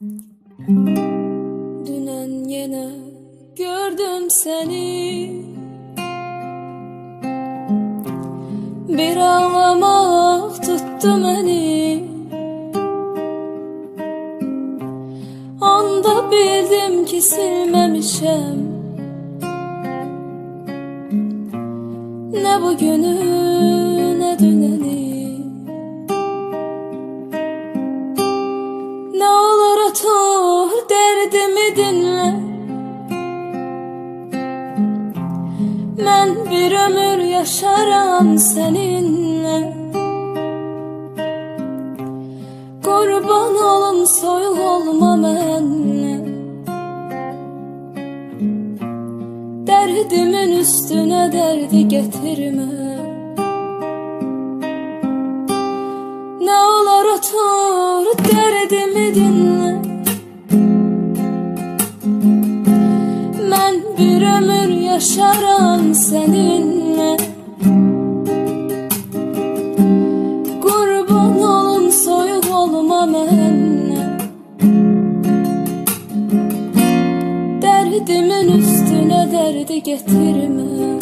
Dünen yine gördüm seni, bir ağlamak tuttu beni. Anda bildim ki silmemişem ne bugünü ne düneni. Ne olur otur derdimi dinle, ben bir ömür yaşaram seninle. Kurban olum soyuq olma mənlə, derdimin üstüne derdi getirme. Ne olur otur derdimi dinle, ben bir ömür yaşaram seninle. Kurban olum soyuq olma mənlə, derdimin üstüne derdi getirme.